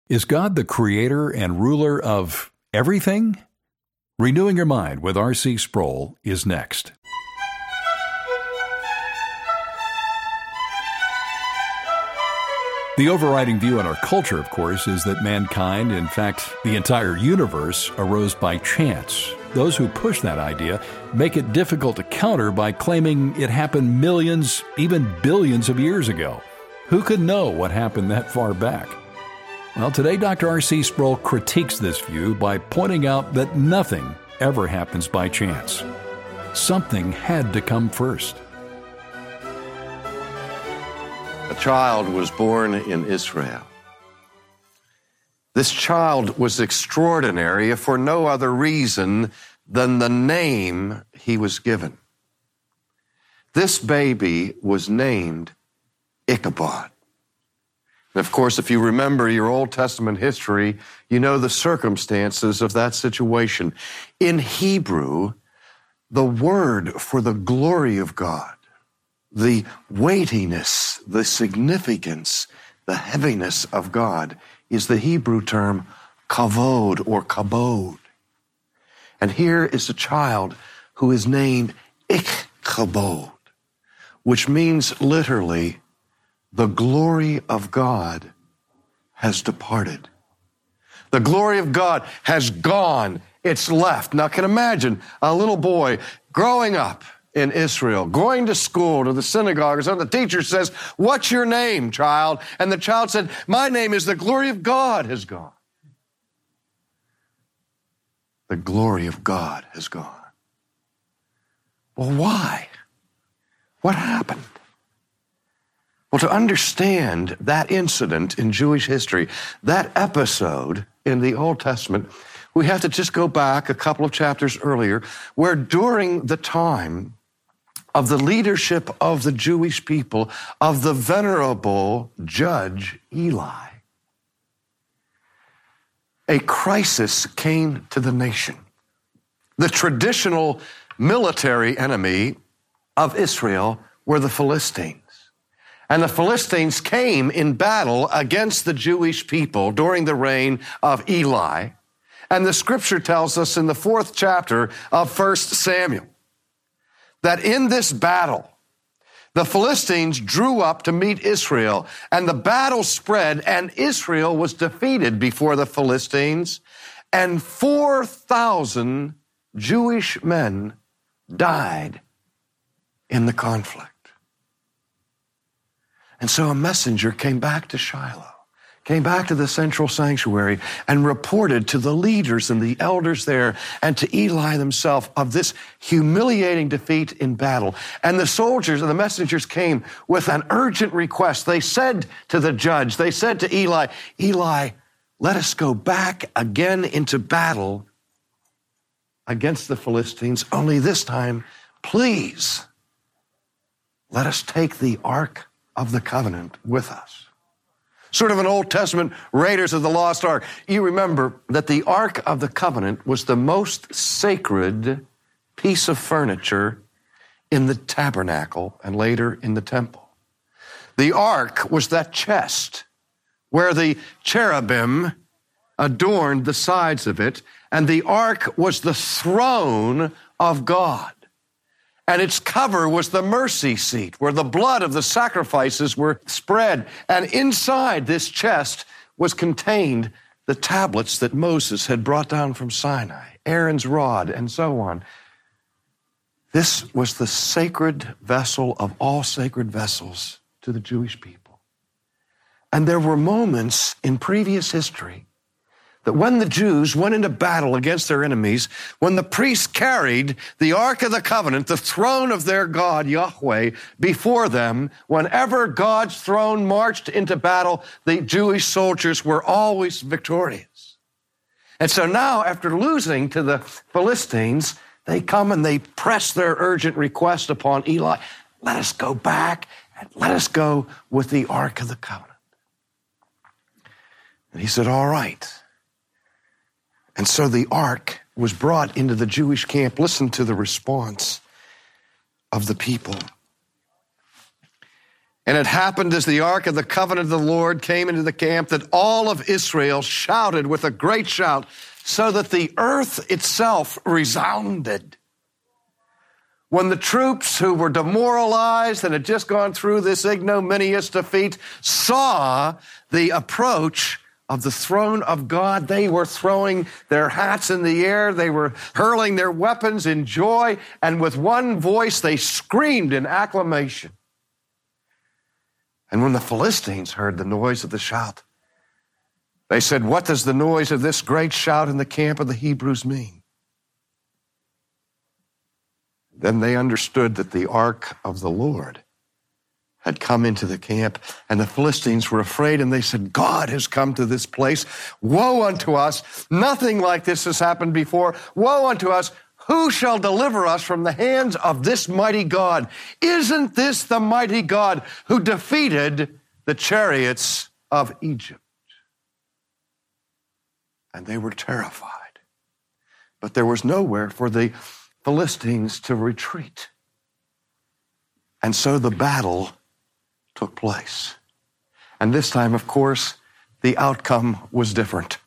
Is God the creator and ruler of everything? Renewing Your Mind with R.C. Sproul is next. The overriding view in our culture, of course, is that mankind, in fact, the entire universe, arose by chance. Those who push that idea make it difficult to counter by claiming it happened millions, even billions of years ago. Who could know what happened that far back? Well, today Dr. R.C. Sproul critiques this view by pointing out that nothing ever happens by chance. Something had to come first. A child was born in Israel. This child was extraordinary for no other reason than the name he was given. This baby was named Ichabod. And of course, if you remember your Old Testament history, you know the circumstances of that situation. In Hebrew, the word for the glory of God, the weightiness, the significance, the heaviness of God is the Hebrew term kavod or kabod. And here is a child who is named Ichabod, which means literally, the glory of God has departed. The glory of God has gone. It's left. Now, can imagine a little boy growing up in Israel, going to school, to the synagogue, or something. The teacher says, "What's your name, child?" And the child said, "My name is the glory of God has gone." The glory of God has gone. Well, why? What happened? Well, to understand that incident in Jewish history, that episode in the Old Testament, we have to just go back a couple of chapters earlier, where during the time of the leadership of the Jewish people, of the venerable judge Eli, a crisis came to the nation. The traditional military enemy of Israel were the Philistines. And the Philistines came in battle against the Jewish people during the reign of Eli. And the scripture tells us in the 4th chapter of 1 Samuel that in this battle, the Philistines drew up to meet Israel, and the battle spread, and Israel was defeated before the Philistines, and 4,000 Jewish men died in the conflict. And so a messenger came back to Shiloh, came back to the central sanctuary, and reported to the leaders and the elders there and to Eli himself of this humiliating defeat in battle. And the soldiers and the messengers came with an urgent request. They said to the judge, they said to Eli, "Eli, let us go back again into battle against the Philistines, only this time, please, let us take the Ark of the Covenant with us." Sort of an Old Testament Raiders of the Lost Ark. You remember that the Ark of the Covenant was the most sacred piece of furniture in the tabernacle and later in the temple. The Ark was that chest where the cherubim adorned the sides of it, and the Ark was the throne of God. And its cover was the mercy seat, where the blood of the sacrifices were spread. And inside this chest was contained the tablets that Moses had brought down from Sinai, Aaron's rod, and so on. This was the sacred vessel of all sacred vessels to the Jewish people. And there were moments in previous history that when the Jews went into battle against their enemies, when the priests carried the Ark of the Covenant, the throne of their God, Yahweh, before them, whenever God's throne marched into battle, the Jewish soldiers were always victorious. And so now, after losing to the Philistines, they come and they press their urgent request upon Eli, "Let us go back and let us go with the Ark of the Covenant." And he said, "All right." And so the ark was brought into the Jewish camp. Listen to the response of the people. And it happened as the ark of the covenant of the Lord came into the camp that all of Israel shouted with a great shout, so that the earth itself resounded. When the troops who were demoralized and had just gone through this ignominious defeat saw the approach of the throne of God, they were throwing their hats in the air. They were hurling their weapons in joy. And with one voice, they screamed in acclamation. And when the Philistines heard the noise of the shout, they said, "What does the noise of this great shout in the camp of the Hebrews mean?" Then they understood that the ark of the Lord had come into the camp, and the Philistines were afraid, and they said, "God has come to this place. Woe unto us. Nothing like this has happened before. Woe unto us. Who shall deliver us from the hands of this mighty God? Isn't this the mighty God who defeated the chariots of Egypt?" And they were terrified. But there was nowhere for the Philistines to retreat. And so the battle took place. And this time, of course, the outcome was different.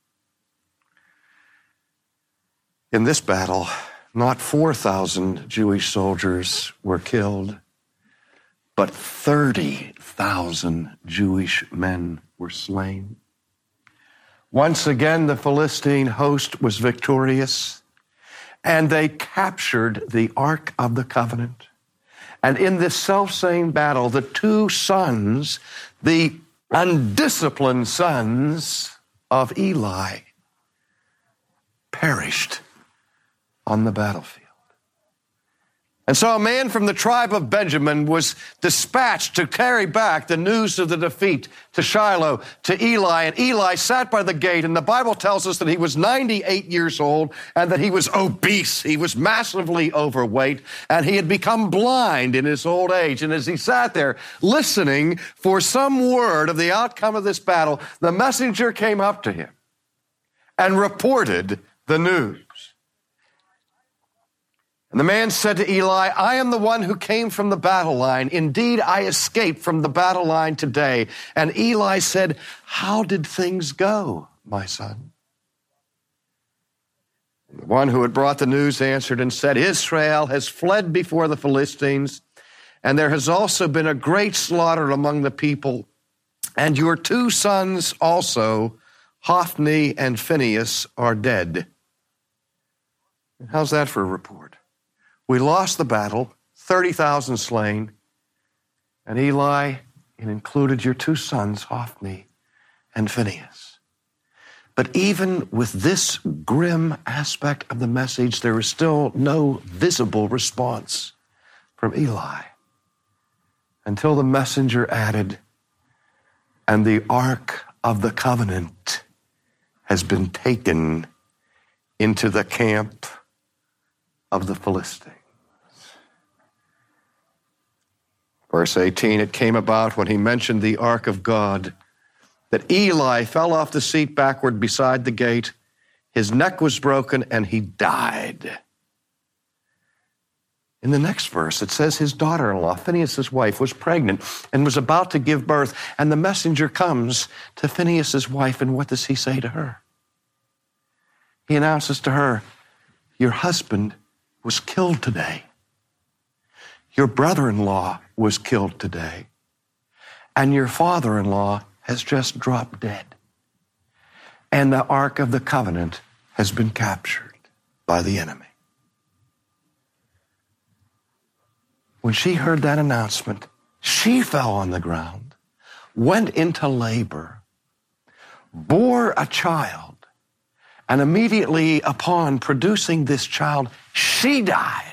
In this battle, not 4,000 Jewish soldiers were killed, but 30,000 Jewish men were slain. Once again, the Philistine host was victorious, and they captured the Ark of the Covenant. And in this selfsame battle, the two sons, the undisciplined sons of Eli, perished on the battlefield. And so a man from the tribe of Benjamin was dispatched to carry back the news of the defeat to Shiloh, to Eli. And Eli sat by the gate, and the Bible tells us that he was 98 years old and that he was obese. He was massively overweight, and he had become blind in his old age. And as he sat there listening for some word of the outcome of this battle, the messenger came up to him and reported the news. And the man said to Eli, "I am the one who came from the battle line. Indeed, I escaped from the battle line today." And Eli said, "How did things go, my son?" And the one who had brought the news answered and said, "Israel has fled before the Philistines, and there has also been a great slaughter among the people. And your two sons also, Hophni and Phinehas, are dead." And how's that for a report? We lost the battle, 30,000 slain, and Eli, it included your two sons, Hophni and Phinehas. But even with this grim aspect of the message, there is still no visible response from Eli until the messenger added, "And the Ark of the Covenant has been taken into the camp of the Philistines." Verse 18, it came about when he mentioned the ark of God that Eli fell off the seat backward beside the gate. His neck was broken and he died. In the next verse, it says his daughter-in-law, Phinehas' wife, was pregnant and was about to give birth. And the messenger comes to Phinehas' wife, and what does he say to her? He announces to her, "Your husband was killed today. Your brother-in-law was killed today. And your father-in-law has just dropped dead. And the Ark of the Covenant has been captured by the enemy." When she heard that announcement, she fell on the ground, went into labor, bore a child, and immediately upon producing this child, she died.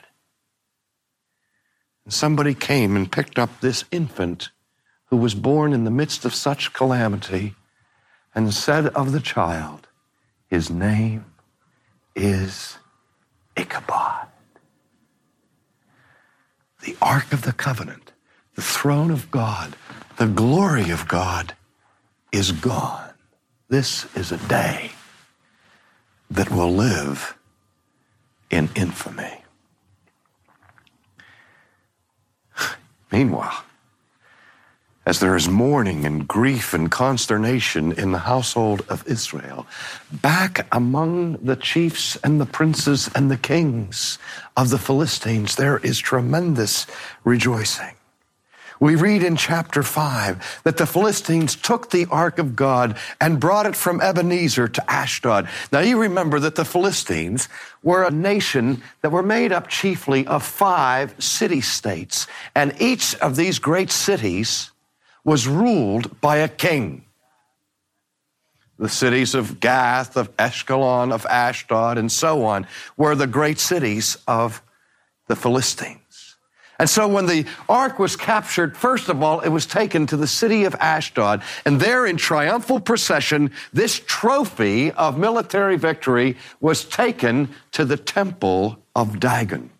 And somebody came and picked up this infant who was born in the midst of such calamity and said of the child, "His name is Ichabod." The Ark of the Covenant, the throne of God, the glory of God is gone. This is a day that will live in infamy. Meanwhile, as there is mourning and grief and consternation in the household of Israel, back among the chiefs and the princes and the kings of the Philistines, there is tremendous rejoicing. We read in chapter 5 that the Philistines took the ark of God and brought it from Ebenezer to Ashdod. Now you remember that the Philistines were a nation that were made up chiefly of 5 city-states, and each of these great cities was ruled by a king. The cities of Gath, of Ashkelon, of Ashdod, and so on were the great cities of the Philistines. And so when the ark was captured, first of all, it was taken to the city of Ashdod, and there in triumphal procession, this trophy of military victory was taken to the temple of Dagon.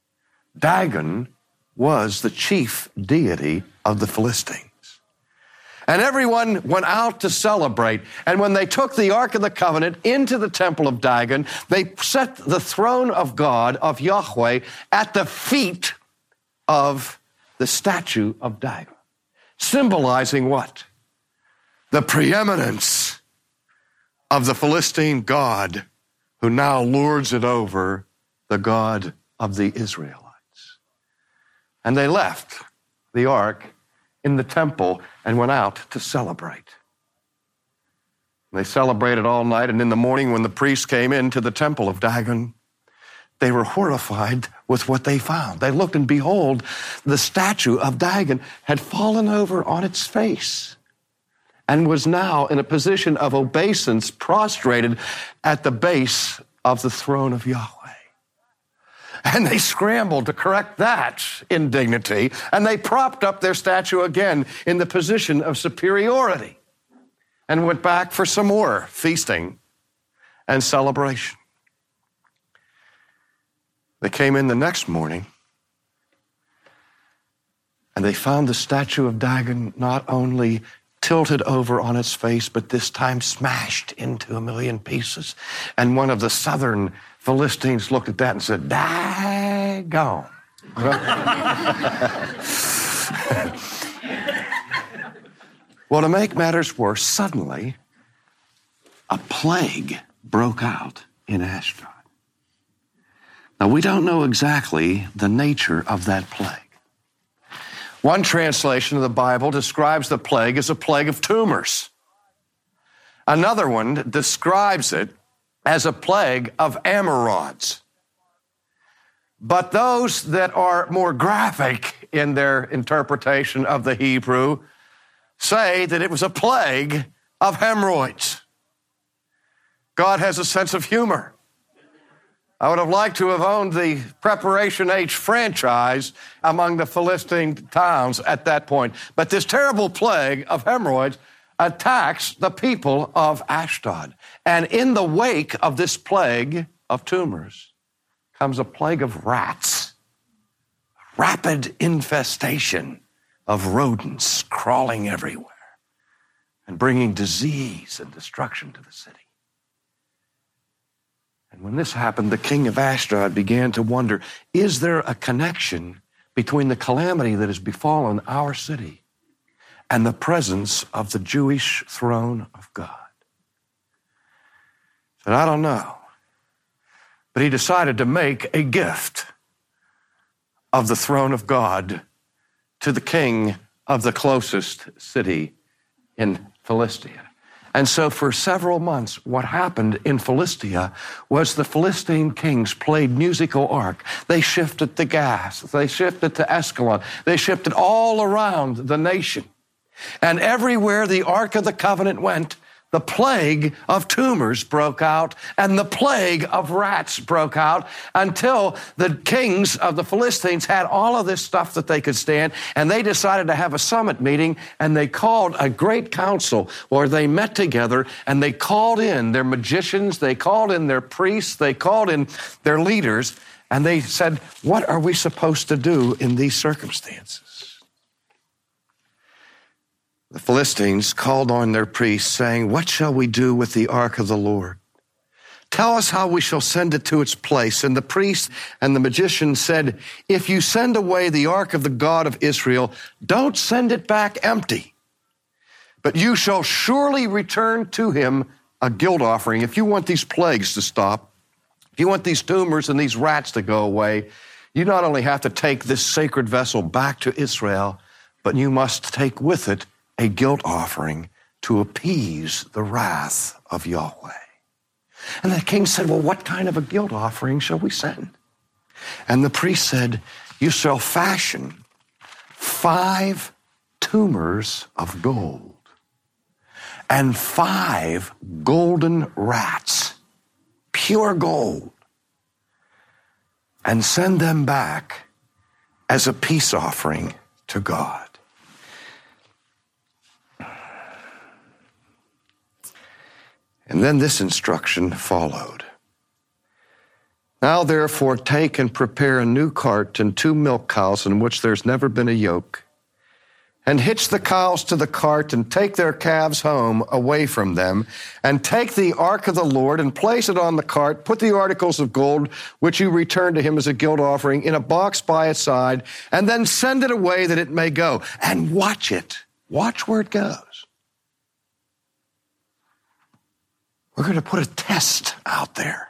Dagon was the chief deity of the Philistines. And everyone went out to celebrate. And when they took the Ark of the Covenant into the temple of Dagon, they set the throne of God, of Yahweh, at the feet of the statue of Dagon, symbolizing what? The preeminence of the Philistine God, who now lords it over the God of the Israelites. And they left the ark in the temple and went out to celebrate. They celebrated all night, and in the morning when the priests came into the temple of Dagon, they were horrified with what they found. They looked, and behold, the statue of Dagon had fallen over on its face and was now in a position of obeisance, prostrated at the base of the throne of Yahweh. And they scrambled to correct that indignity, and they propped up their statue again in the position of superiority and went back for some more feasting and celebration. They came in the next morning, and they found the statue of Dagon not only tilted over on its face, but this time smashed into a million pieces. And one of the southern Philistines looked at that and said, "Daggone." Well, to make matters worse, suddenly a plague broke out in Ashdod. Now, we don't know exactly the nature of that plague. One translation of the Bible describes the plague as a plague of tumors. Another one describes it as a plague of amarods. But those that are more graphic in their interpretation of the Hebrew say that it was a plague of hemorrhoids. God has a sense of humor. I would have liked to have owned the Preparation H franchise among the Philistine towns at that point. But this terrible plague of hemorrhoids attacks the people of Ashdod. And in the wake of this plague of tumors comes a plague of rats, rapid infestation of rodents crawling everywhere and bringing disease and destruction to the city. And when this happened, the king of Ashdod began to wonder, is there a connection between the calamity that has befallen our city and the presence of the Jewish throne of God? He said, I don't know. But he decided to make a gift of the throne of God to the king of the closest city in Philistia. And so for several months, what happened in Philistia was the Philistine kings played musical ark. They shifted to Gath. They shifted to Ashkelon. They shifted all around the nation. And everywhere the Ark of the Covenant went, the plague of tumors broke out and the plague of rats broke out until the kings of the Philistines had all of this stuff that they could stand, and they decided to have a summit meeting, and they called a great council where they met together, and they called in their magicians, they called in their priests, they called in their leaders, and they said, what are we supposed to do in these circumstances? The Philistines called on their priests, saying, what shall we do with the ark of the Lord? Tell us how we shall send it to its place. And the priest and the magician said, if you send away the ark of the God of Israel, don't send it back empty. But you shall surely return to him a guilt offering. If you want these plagues to stop, if you want these tumors and these rats to go away, you not only have to take this sacred vessel back to Israel, but you must take with it a guilt offering to appease the wrath of Yahweh. And the king said, well, what kind of a guilt offering shall we send? And the priest said, you shall fashion 5 tumors of gold and 5 golden rats, pure gold, and send them back as a peace offering to God. And then this instruction followed. Now, therefore, take and prepare a new cart and 2 milk cows in which there's never been a yoke, and hitch the cows to the cart and take their calves home away from them, and take the ark of the Lord and place it on the cart, put the articles of gold which you return to him as a guilt offering in a box by its side, and then send it away that it may go. And watch it. Watch where it goes. We're going to put a test out there.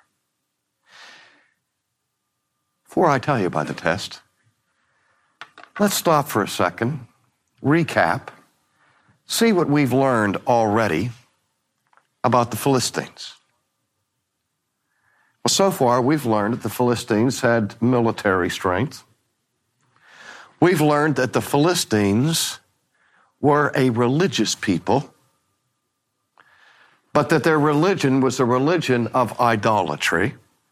Before I tell you about the test, let's stop for a second, recap, see what we've learned already about the Philistines. Well, so far we've learned that the Philistines had military strength. We've learned that the Philistines were a religious people, but that their religion was a religion of idolatry.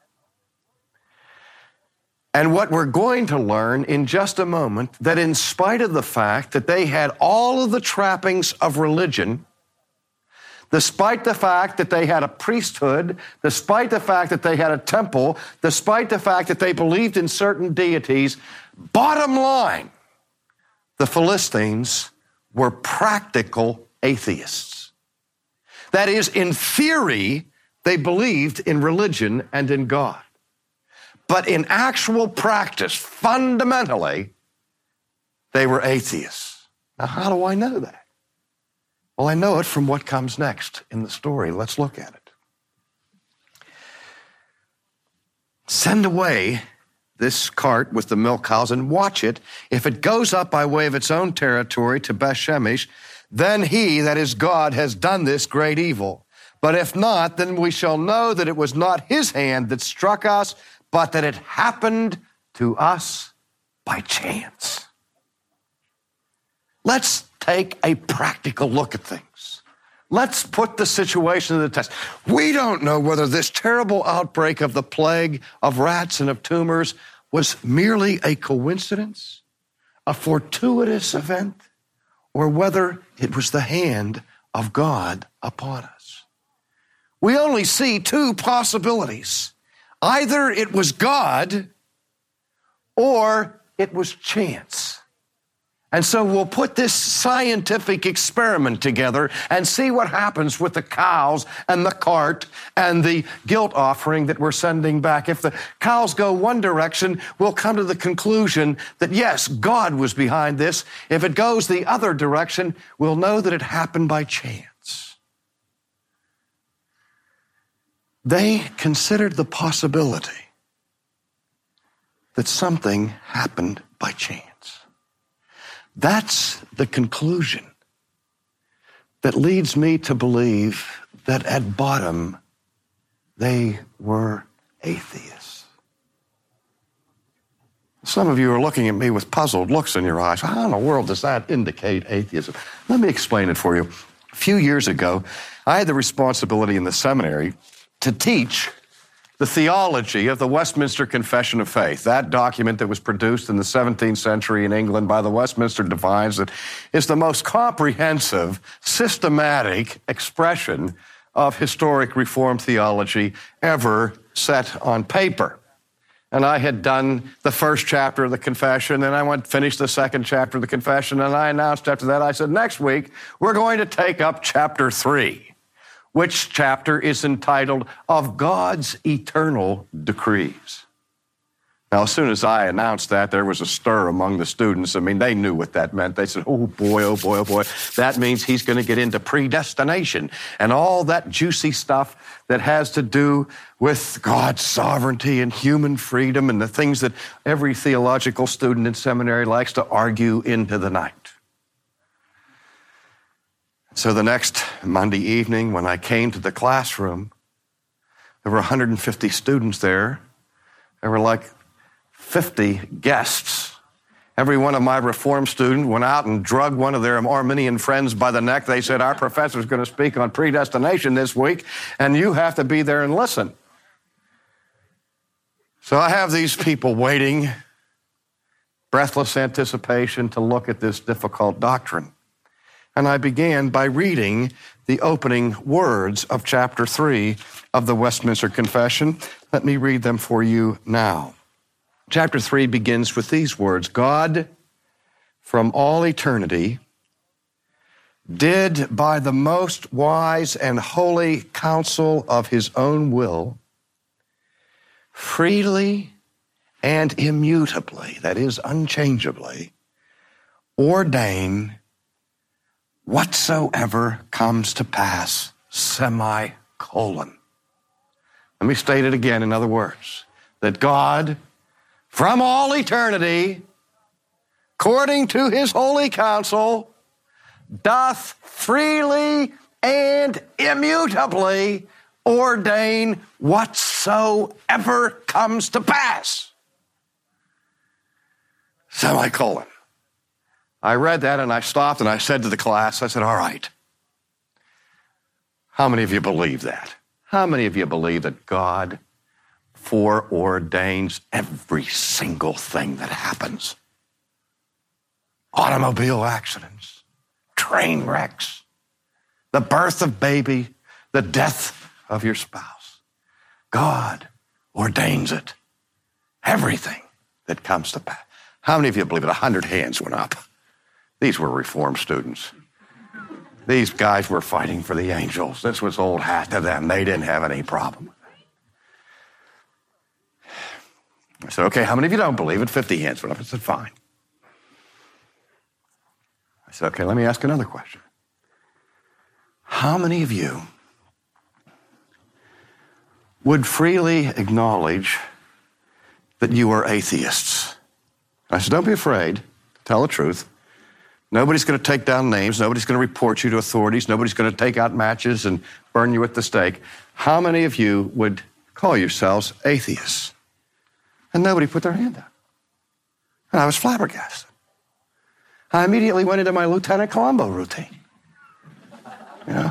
And what we're going to learn in just a moment, that in spite of the fact that they had all of the trappings of religion, despite the fact that they had a priesthood, despite the fact that they had a temple, despite the fact that they believed in certain deities, bottom line, the Philistines were practical atheists. That is, in theory, they believed in religion and in God. But in actual practice, fundamentally, they were atheists. Now, how do I know that? Well, I know it from what comes next in the story. Let's look at it. Send away this cart with the milk cows and watch it. If it goes up by way of its own territory to Beth-Shemesh, then he, that is God, has done this great evil. But if not, then we shall know that it was not his hand that struck us, but that it happened to us by chance. Let's take a practical look at things. Let's put the situation to the test. We don't know whether this terrible outbreak of the plague of rats and of tumors was merely a coincidence, a fortuitous event, or whether it was the hand of God upon us. We only see 2 possibilities. Either it was God or it was chance. And so we'll put this scientific experiment together and see what happens with the cows and the cart and the guilt offering that we're sending back. If the cows go one direction, we'll come to the conclusion that yes, God was behind this. If it goes the other direction, we'll know that it happened by chance. They considered the possibility that something happened by chance. That's the conclusion that leads me to believe that at bottom, they were atheists. Some of you are looking at me with puzzled looks in your eyes. How in the world does that indicate atheism? Let me explain it for you. A few years ago, I had the responsibility in the seminary to teach the theology of the Westminster Confession of Faith, that document that was produced in the 17th century in England by the Westminster Divines that is the most comprehensive, systematic expression of historic Reformed theology ever set on paper. And I had done the first chapter of the confession, and I finished the second chapter of the confession, and I announced after that, I said, next week, we're going to take up chapter 3. which chapter is entitled Of God's Eternal Decrees. Now, as soon as I announced that, there was a stir among the students. I mean, they knew what that meant. They said, oh boy, oh boy, oh boy. That means he's going to get into predestination and all that juicy stuff that has to do with God's sovereignty and human freedom and the things that every theological student in seminary likes to argue into the night. So the next Monday evening, when I came to the classroom, there were 150 students there. There were like 50 guests. Every one of my Reformed students went out and drugged one of their Arminian friends by the neck. They said, our professor's going to speak on predestination this week, and you have to be there and listen. So I have these people waiting, breathless anticipation to look at this difficult doctrine. And I began by reading the opening words of chapter 3 of the Westminster Confession. Let me read them for you now. Chapter 3 begins with these words: God, from all eternity, did by the most wise and holy counsel of his own will, freely and immutably, that is, unchangeably, ordain whatsoever comes to pass, semicolon. Let me state it again in other words. That God, from all eternity, according to his holy counsel, doth freely and immutably ordain whatsoever comes to pass. Semicolon. I read that and I stopped and I said to the class, I said, all right, how many of you believe that? How many of you believe that God foreordains every single thing that happens? Automobile accidents, train wrecks, the birth of baby, the death of your spouse. God ordains it. Everything that comes to pass. How many of you believe it? 100 hands went up. These were Reformed students. These guys were fighting for the angels. This was old hat to them. They didn't have any problem with it. I said, okay, how many of you don't believe it? 50 hands went up. I said, fine. I said, okay, let me ask another question. How many of you would freely acknowledge that you are atheists? I said, don't be afraid. Tell the truth. Nobody's going to take down names. Nobody's going to report you to authorities. Nobody's going to take out matches and burn you at the stake. How many of you would call yourselves atheists? And nobody put their hand up. And I was flabbergasted. I immediately went into my Lieutenant Columbo routine. You know?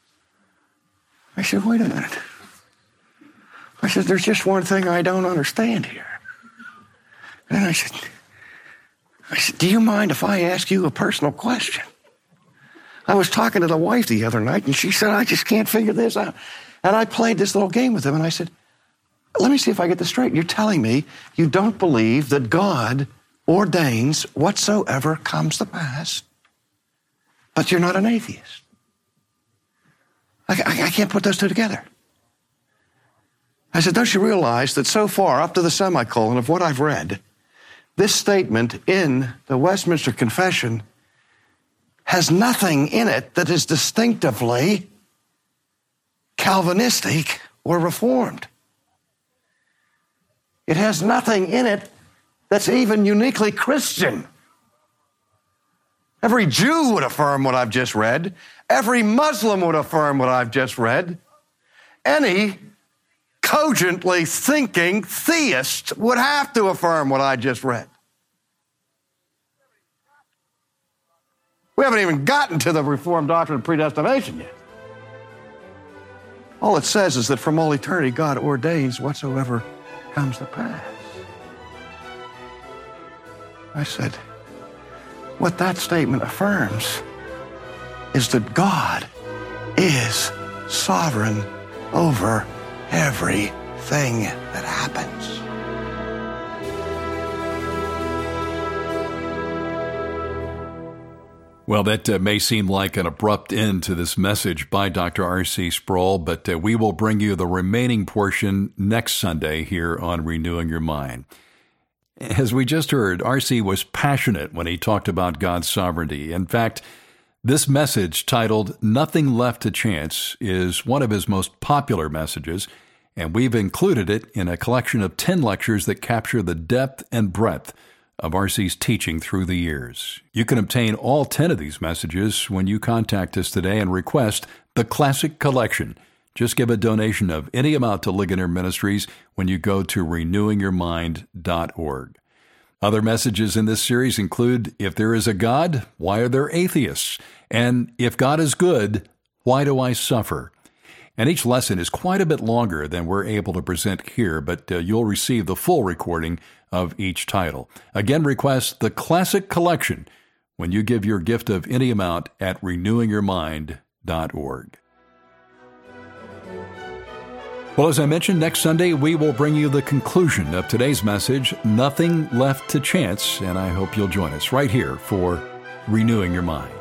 I said, wait a minute. I said, there's just one thing I don't understand here. And I said, do you mind if I ask you a personal question? I was talking to the wife the other night, and she said, I just can't figure this out. And I played this little game with him, and I said, let me see if I get this straight. You're telling me you don't believe that God ordains whatsoever comes to pass, but you're not an atheist. I can't put those two together. I said, don't you realize that so far, up to the semicolon of what I've read, this statement in the Westminster Confession has nothing in it that is distinctively Calvinistic or Reformed. It has nothing in it that's even uniquely Christian. Every Jew would affirm what I've just read. Every Muslim would affirm what I've just read. Any cogently thinking theist would have to affirm what I just read. We haven't even gotten to the Reformed doctrine of predestination yet. All it says is that from all eternity, God ordains whatsoever comes to pass. I said, what that statement affirms is that God is sovereign over everything that happens. Well, that may seem like an abrupt end to this message by Dr. R.C. Sproul, but we will bring you the remaining portion next Sunday here on Renewing Your Mind. As we just heard, R.C. was passionate when he talked about God's sovereignty. In fact, this message, titled Nothing Left to Chance, is one of his most popular messages, and we've included it in a collection of 10 lectures that capture the depth and breadth of R.C.'s teaching through the years. You can obtain all 10 of these messages when you contact us today and request the Classic Collection. Just give a donation of any amount to Ligonier Ministries when you go to renewingyourmind.org. Other messages in this series include, If There Is a God, Why Are There Atheists? And If God is Good, Why Do I Suffer? And each lesson is quite a bit longer than we're able to present here, but you'll receive the full recording of each title. Again, request the Classic Collection when you give your gift of any amount at renewingyourmind.org. Well, as I mentioned, next Sunday we will bring you the conclusion of today's message, Nothing Left to Chance, and I hope you'll join us right here for Renewing Your Mind.